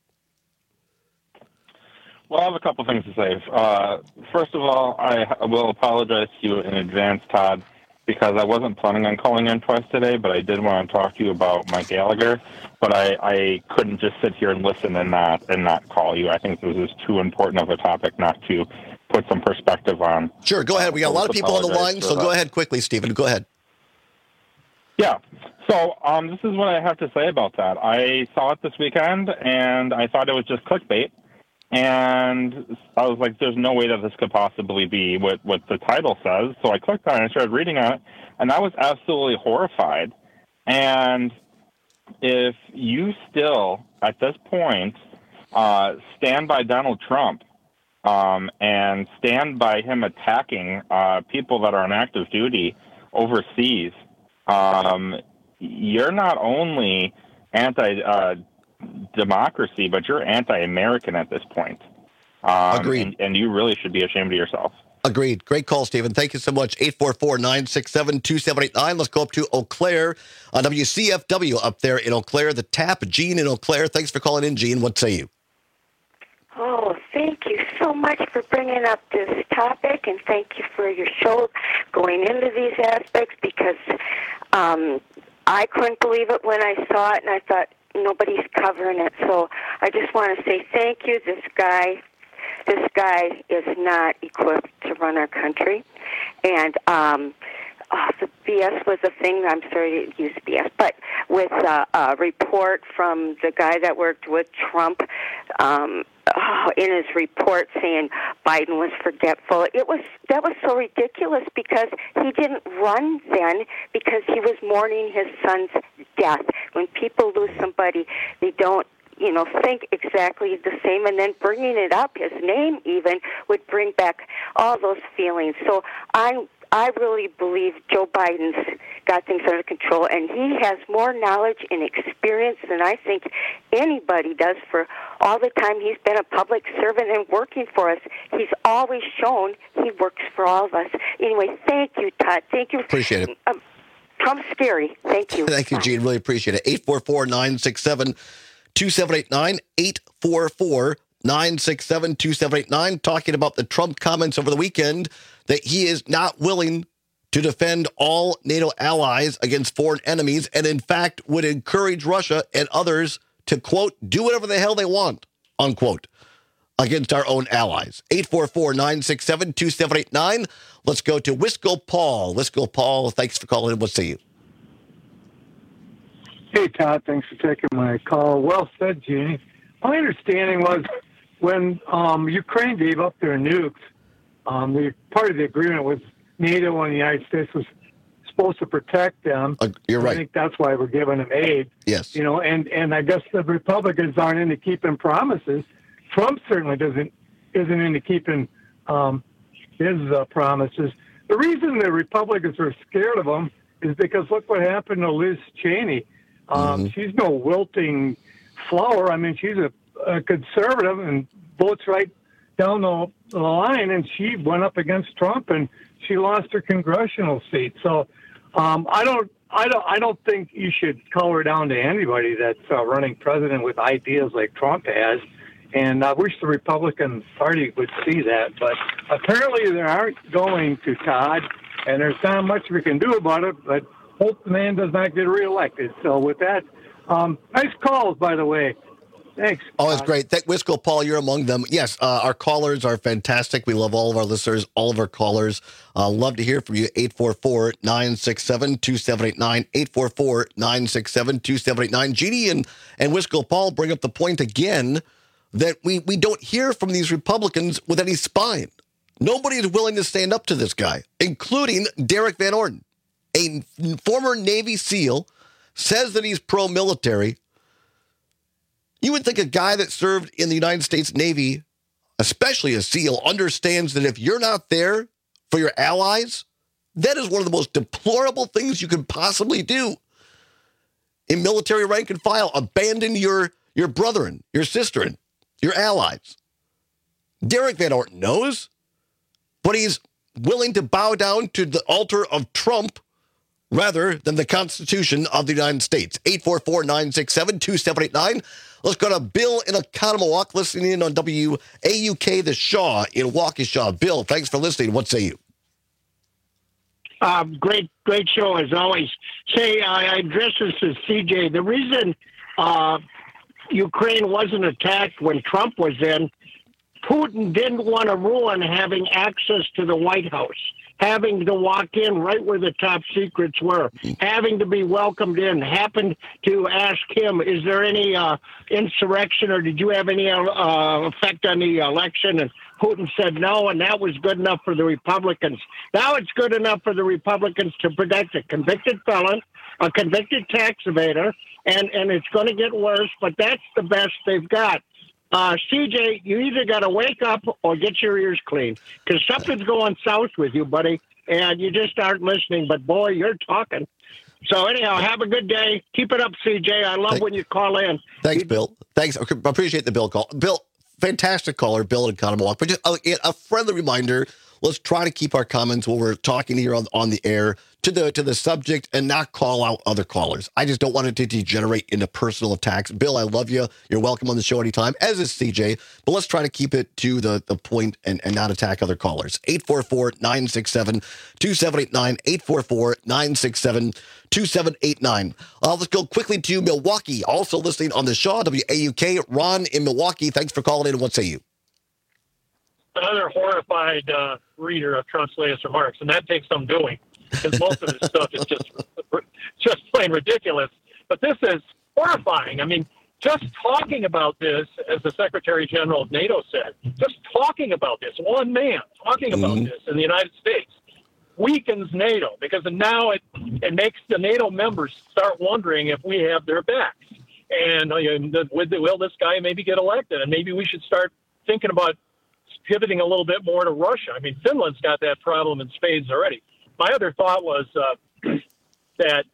Well, I have a couple things to say. Uh, first of all, I will apologize to you in advance, Todd, because I wasn't planning on calling in twice today, but I did want to talk to you about Mike Gallagher. But I, I couldn't just sit here and listen and not and not call you. I think this is too important of a topic not to put some perspective on. Sure, go ahead. We got a lot of people on the line, so go ahead quickly, Stephen. Go ahead. Yeah. So um, this is what I have to say about that. I saw it this weekend, and I thought it was just clickbait. And I was like, there's no way that this could possibly be what, what the title says. So I clicked on it and I started reading on it, and I was absolutely horrified. And if you still, at this point, uh, stand by Donald Trump um, and stand by him attacking uh, people that are on active duty overseas, um, you're not only anti uh, democracy, but you're anti-American at this point. Um, Agreed. And, and you really should be ashamed of yourself. Agreed. Great call, Stephen. Thank you so much. eight four four, nine six seven, two seven eight nine. Let's go up to Eau Claire on W C F W up there in Eau Claire. The Tap, Gene in Eau Claire. Thanks for calling in, Gene. What say you? Oh, thank you so much for bringing up this topic, and thank you for your show going into these aspects, because um, I couldn't believe it when I saw it, and I thought, nobody's covering it. So I just want to say thank you. This guy, this guy is not equipped to run our country. And um, oh, the B S was a thing. I'm sorry to use B S, but with uh, a report from the guy that worked with Trump um, oh, in his report saying Biden was forgetful. It was that was so ridiculous, because he didn't run then because he was mourning his son's death. When people lose somebody, they don't, you know, think exactly the same, and then bringing it up, his name even, would bring back all those feelings. So I I really believe Joe Biden's got things under control, and he has more knowledge and experience than I think anybody does for all the time he's been a public servant and working for us. He's always shown he works for all of us. Anyway, thank you, Todd. Thank you. Appreciate it. Um, Trump's scary. Thank you. Thank you, Gene. Really appreciate it. eight four four, nine six seven, two seven eight nine, eight four four, nine six seven, two seven eight nine, talking about the Trump comments over the weekend that he is not willing to defend all NATO allies against foreign enemies, and in fact would encourage Russia and others to, quote, do whatever the hell they want, unquote, against our own allies. eight four four, nine six seven, two seven eight nine. Let's go to Wisco Paul. Wisco Paul, thanks for calling in. What say you? Hey, Todd, thanks for taking my call. Well said, Jeannie. My understanding was when um, Ukraine gave up their nukes, um, the part of the agreement was NATO and the United States was supposed to protect them. Uh, you're right. I think that's why we're giving them aid. Yes. You know, and, and I guess the Republicans aren't into keeping promises. Trump certainly doesn't isn't into keeping um, his uh, promises. the reason the Republicans are scared of him is because look what happened to Liz Cheney. Um, Mm-hmm. She's no wilting flower. I mean, she's a, a conservative and votes right down the, the line, and she went up against Trump, and she lost her congressional seat. So um, I don't, I don't, I don't think you should call her down to anybody that's uh, running president with ideas like Trump has. And I wish the Republican Party would see that, but apparently they aren't going to, Todd, and there's not much we can do about it, but hope the man does not get reelected. So with that, um, nice calls, by the way. Thanks. Oh, it's great. Thank Wisco, Paul, you're among them. Yes, uh, our callers are fantastic. We love all of our listeners, all of our callers. Uh, love to hear from you. eight four four, nine six seven, two seven eight nine, eight four four, nine six seven, two seven eight nine. Jeannie and, and Wisco, Paul bring up the point again that we, we don't hear from these Republicans with any spine. Nobody is willing to stand up to this guy, including Derek Van Orden, a former Navy SEAL, says that he's pro-military. You would think a guy that served in the United States Navy, especially a SEAL, understands that if you're not there for your allies, that is one of the most deplorable things you could possibly do in military rank and file. Abandon your, your brethren, your sisterin, your allies. Derek Van Orden knows, but he's willing to bow down to the altar of Trump rather than the Constitution of the United States. eight four four, nine six seven, two seven eight nine. Let's go to Bill in Oconomowoc, listening in on W A U K, the Shaw in Waukesha. Bill, thanks for listening. What say you? Um, great, great show as always. Say, I address this to C J. The reason uh, Ukraine wasn't attacked when Trump was in, Putin didn't want to ruin having access to the White House, having to walk in right where the top secrets were, having to be welcomed in, happened to ask him, is there any uh, insurrection or did you have any uh, effect on the election? And Putin said no, and that was good enough for the Republicans. Now it's good enough for the Republicans to protect a convicted felon, a convicted tax evader, and, and it's going to get worse, but that's the best they've got. Uh, C J, you either got to wake up or get your ears clean because something's going south with you, buddy, and you just aren't listening. But, boy, you're talking. So, anyhow, have a good day. Keep it up, C J. I love Thank, when you call in. Thanks, you, Bill. Thanks. I appreciate the Bill call. Bill, fantastic caller, Bill in Oconomowoc. But just a, a friendly reminder, let's try to keep our comments when we're talking here on, on the air to the to the subject and not call out other callers. I just don't want it to degenerate into personal attacks. Bill, I love you. You're welcome on the show anytime, as is C J. But let's try to keep it to the, the point and, and not attack other callers. eight four four, nine six seven, two seven eight nine, eight four four, nine six seven, two seven eight nine. Uh, let's go quickly to Milwaukee. Also listening on the Shaw, W A U K. Ron in Milwaukee, thanks for calling in. What say you? Another horrified uh, reader of Trump's latest remarks, and that takes some doing. Because most of this stuff is just just plain ridiculous. But this is horrifying. I mean, just talking about this, as the Secretary General of NATO said, just talking about this, one man talking about mm-hmm. this in the United States weakens NATO because now it, it makes the NATO members start wondering if we have their backs. And uh, will this guy maybe get elected? And maybe we should start thinking about pivoting a little bit more to Russia. I mean, Finland's got that problem in spades already. My other thought was uh, that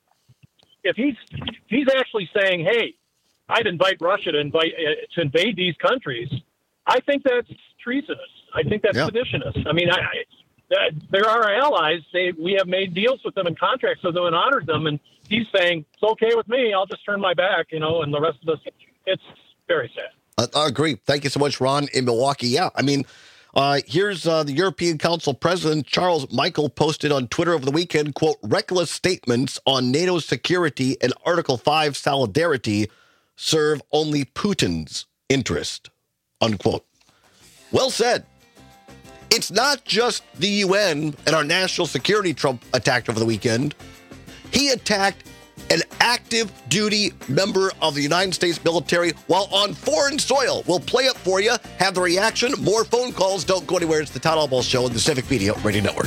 if he's if he's actually saying, "Hey, I'd invite Russia to invite uh, to invade these countries," I think that's treasonous. I think that's yeah. seditionous. I mean, I, I, that, they're our allies. They, we have made deals with them and contracts with them and honored them. And he's saying, "It's okay with me. I'll just turn my back," you know. And the rest of us, it's very sad. I, I agree. Thank you so much, Ron in Milwaukee. Yeah, I mean. Uh, here's uh, the European Council President Charles Michel posted on Twitter over the weekend, quote, reckless statements on NATO security and Article five solidarity serve only Putin's interest, unquote. Well said. It's not just the U N and our national security Trump attacked over the weekend. He attacked an active duty member of the United States military while on foreign soil. We'll play it for you. Have the reaction. More phone calls. Don't go anywhere. It's the Todd Albaugh Show on the Civic Media Radio Network.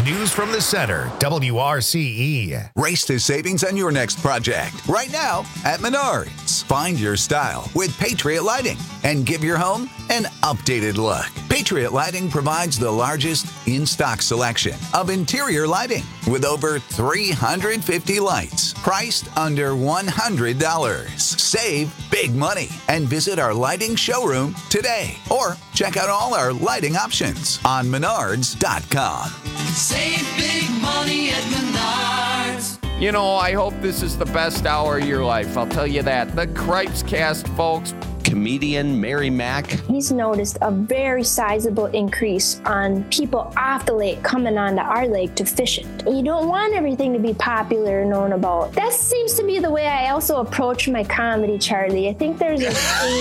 News from the Center, W R C E. Race to savings on your next project. Right now at Menards. Find your style with Patriot Lighting and give your home an updated look. Patriot Lighting provides the largest in-stock selection of interior lighting with over three hundred fifty lights priced under one hundred dollars. Save big money and visit our lighting showroom today or check out all our lighting options on menards dot com. Save big money at Menards. You know, I hope this is the best hour of your life. I'll tell you that. The Cripes Cast, folks. Comedian Mary Mack. He's noticed a very sizable increase on people off the lake coming onto our lake to fish it. You don't want everything to be popular and known about. That seems to be the way I also approach my comedy, Charlie. I think there's a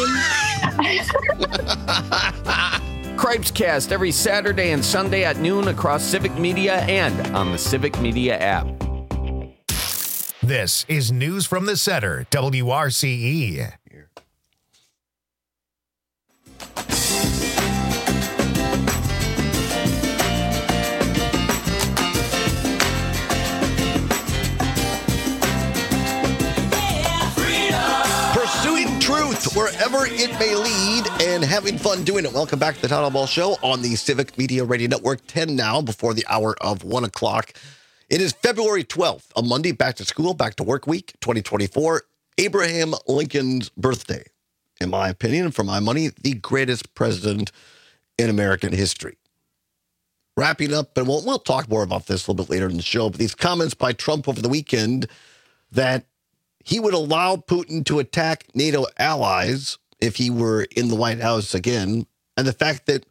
theme. Cripes Cast every Saturday and Sunday at noon across Civic Media and on the Civic Media app. This is News from the Center, W R C E. Pursuing truth wherever it may lead and having fun doing it. Welcome back to the Town Hall Ball Show on the Civic Media Radio Network, ten now before the hour of one o'clock. It is February twelfth, a Monday, back to school, back to work week, twenty twenty-four, Abraham Lincoln's birthday. In my opinion, for my money, the greatest president in American history. Wrapping up, and we'll, we'll talk more about this a little bit later in the show, but these comments by Trump over the weekend that he would allow Putin to attack NATO allies if he were in the White House again, and the fact that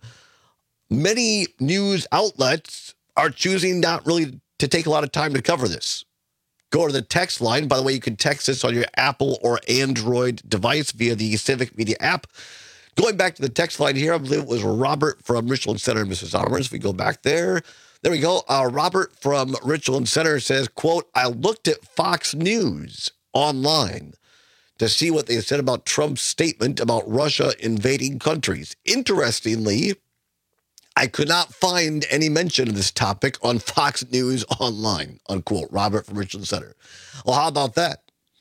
many news outlets are choosing not really to take a lot of time to cover this. Go to the text line. By the way, you can text this on your Apple or Android device via the Civic Media app. Going back to the text line here, I believe it was Robert from Richland Center, Missus Armours. If we go back there, there we go. Uh, Robert from Richland Center says, quote, I looked at Fox News online to see what they said about Trump's statement about Russia invading countries. Interestingly, I could not find any mention of this topic on Fox News Online, unquote. Robert from Richland Center. Well, how about that?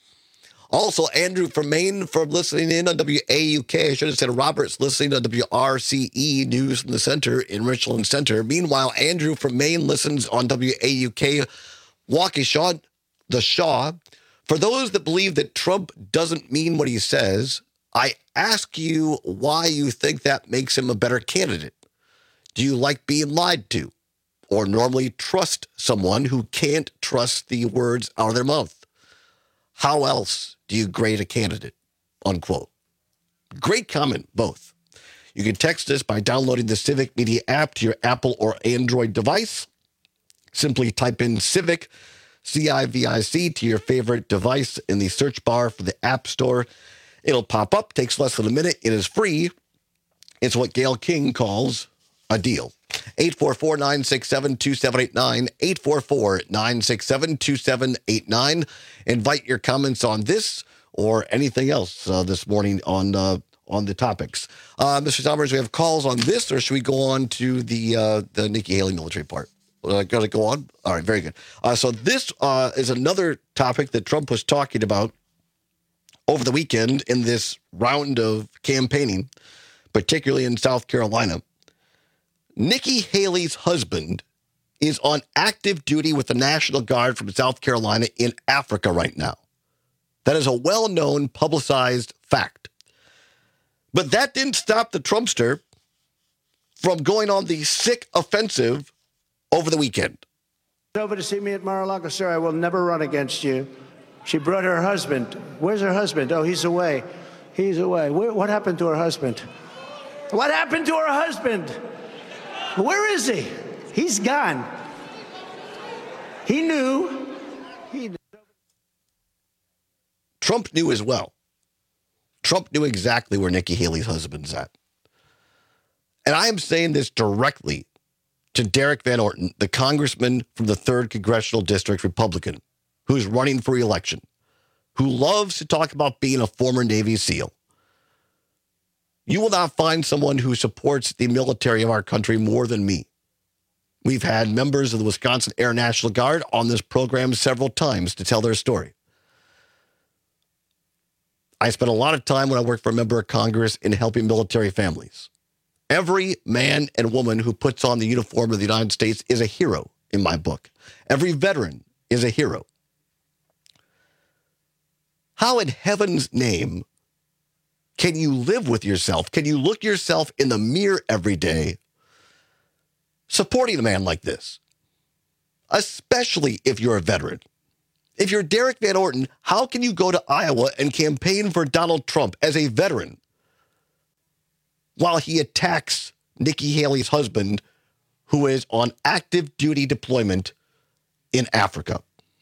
Also, Andrew from Maine from listening in on W A U K. I should have said Robert's listening on W R C E News from the Center in Richland Center. Meanwhile, Andrew from Maine listens on W A U K Waukesha, the Shaw. For those that believe that Trump doesn't mean what he says, I ask you why you think that makes him a better candidate. Do you like being lied to or normally trust someone who can't trust the words out of their mouth? How else do you grade a candidate? Unquote. Great comment, both. You can text us by downloading the Civic Media app to your Apple or Android device. Simply type in Civic, C I V I C, to your favorite device in the search bar for the App Store. It'll pop up. Takes less than a minute. It is free. It's what Gayle King calls a deal. eight four four, nine six seven, two seven eight nine, eight four four, nine six seven, two seven eight nine. Invite your comments on this or anything else uh, this morning on uh, on the topics. Uh, Mister Summers, we have calls on this, or should we go on to the uh, the Nikki Haley military part? Uh, Got to go on? All right, very good. Uh, so this uh, is another topic that Trump was talking about over the weekend in this round of campaigning, particularly in South Carolina. Nikki Haley's husband is on active duty with the National Guard from South Carolina in Africa right now. That is a well-known, publicized fact. But that didn't stop the Trumpster from going on the sick offensive over the weekend. Over to see me at Mar-a-Lago, sir. I will never run against you. She brought her husband. Where's her husband? Oh, he's away. He's away. Where, what happened to her husband? What happened to her husband? Where is he? He's gone. He knew. He knew. Trump knew as well. Trump knew exactly where Nikki Haley's husband's at. And I am saying this directly to Derek Van Orton, the congressman from the third Congressional District Republican, who's running for re-election, who loves to talk about being a former Navy SEAL. You will not find someone who supports the military of our country more than me. We've had members of the Wisconsin Air National Guard on this program several times to tell their story. I spent a lot of time when I worked for a member of Congress in helping military families. Every man and woman who puts on the uniform of the United States is a hero in my book. Every veteran is a hero. How in heaven's name can you live with yourself? Can you look yourself in the mirror every day supporting a man like this? Especially if you're a veteran. If you're Derek Van Orton, how can you go to Iowa and campaign for Donald Trump as a veteran while he attacks Nikki Haley's husband, who is on active duty deployment in Africa?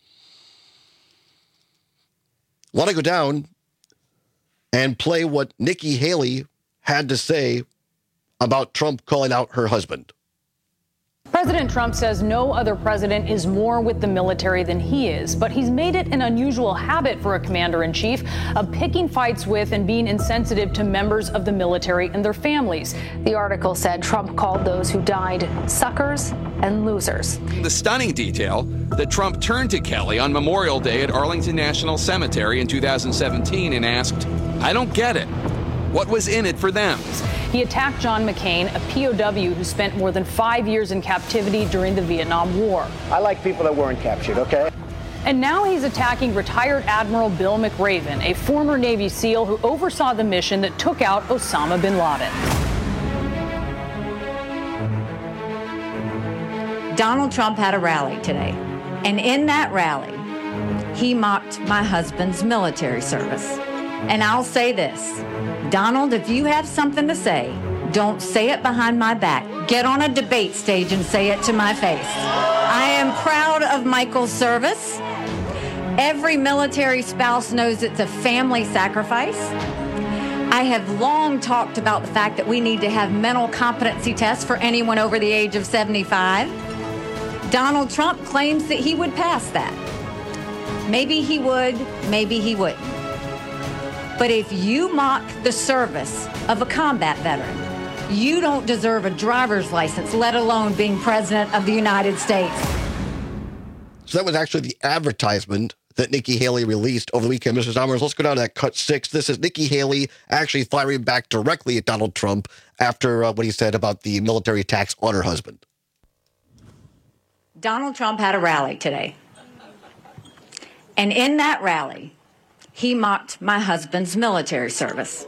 Want to go down and play what Nikki Haley had to say about Trump calling out her husband. President Trump says no other president is more with the military than he is, but he's made it an unusual habit for a commander-in-chief of picking fights with and being insensitive to members of the military and their families. The article said Trump called those who died suckers and losers. The stunning detail that Trump turned to Kelly on Memorial Day at Arlington National Cemetery in two thousand seventeen and asked, "I don't get it. What was in it for them?" He attacked John McCain, a P O W who spent more than five years in captivity during the Vietnam War. I like people that weren't captured, okay? And now he's attacking retired Admiral Bill McRaven, a former Navy SEAL who oversaw the mission that took out Osama bin Laden. Donald Trump had a rally today, and in that rally, he mocked my husband's military service. And I'll say this, Donald, if you have something to say, don't say it behind my back. Get on a debate stage and say it to my face. I am proud of Michael's service. Every military spouse knows it's a family sacrifice. I have long talked about the fact that we need to have mental competency tests for anyone over the age of seventy-five. Donald Trump claims that he would pass that. Maybe he would, maybe he wouldn't. But if you mock the service of a combat veteran, you don't deserve a driver's license, let alone being president of the United States. So that was actually the advertisement that Nikki Haley released over the weekend. Mister Zommers, let's go down to that cut six. This is Nikki Haley actually firing back directly at Donald Trump after uh, what he said about the military attacks on her husband. Donald Trump had a rally today. And in that rally, he mocked my husband's military service.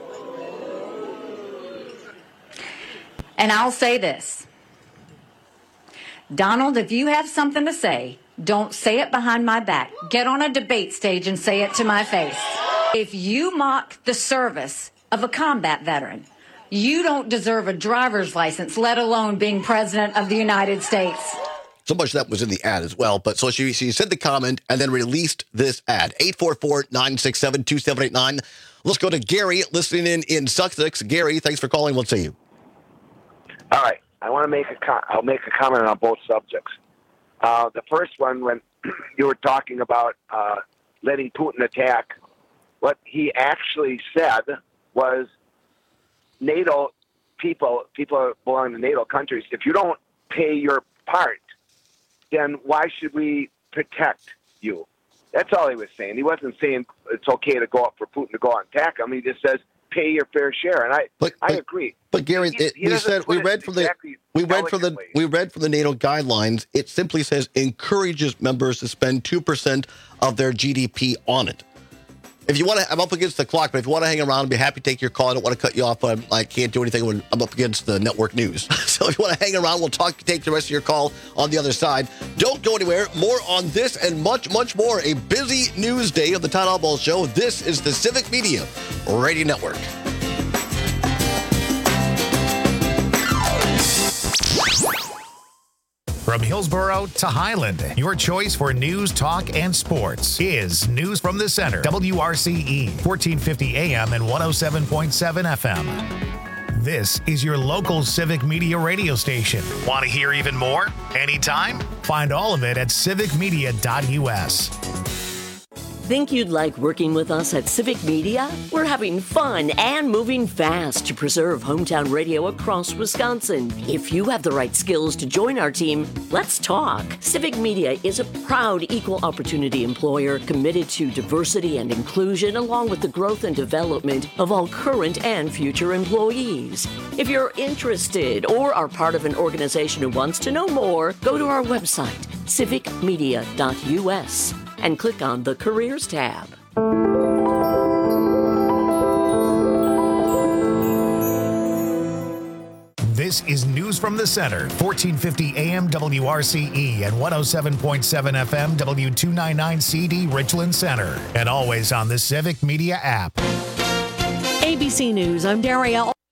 And I'll say this. Donald, if you have something to say, don't say it behind my back. Get on a debate stage and say it to my face. If you mock the service of a combat veteran, you don't deserve a driver's license, let alone being president of the United States. So much of that was in the ad as well. But so she, she sent the comment and then released this ad. eight four four, nine six seven, two seven eight nine. Let's go to Gary listening in in Sussex. Gary, thanks for calling. We'll see you. All right. I want to make a com- I'll make a comment on both subjects. Uh, the first one, when you were talking about uh, letting Putin attack, what he actually said was NATO people, people belonging to NATO countries, if you don't pay your part, then why should we protect you? That's all he was saying. He wasn't saying it's okay to go up for Putin to go and attack him. He just says pay your fair share, and I but, I but, agree. But Gary, he, it, he we said we read from exactly the we read from the we read from the NATO guidelines. It simply says encourages members to spend two percent of their G D P on it. If you want to, I'm up against the clock, but if you want to hang around, I'd be happy to take your call. I don't want to cut you off, but I'm, I can't do anything when I'm up against the network news. So if you want to hang around, we'll talk, take the rest of your call on the other side. Don't go anywhere. More on this and much, much more. A busy news day of the Todd Albaugh Show. This is the Civic Media Radio Network. From Hillsborough to Highland, your choice for news, talk, and sports is News from the Center. W R C E, fourteen fifty A M and one oh seven point seven F M. This is your local civic media radio station. Want to hear even more? Anytime? Find all of it at civic media dot U S. Think you'd like working with us at Civic Media? We're having fun and moving fast to preserve hometown radio across Wisconsin. If you have the right skills to join our team, let's talk. Civic Media is a proud equal opportunity employer committed to diversity and inclusion, along with the growth and development of all current and future employees. If you're interested or are part of an organization who wants to know more, go to our website, civic media dot u s. and click on the Careers tab. This is News from the Center, fourteen fifty A M W R C E and one oh seven point seven F M W two ninety-nine C D Richland Center, and always on the Civic Media app. A B C News, I'm Daria.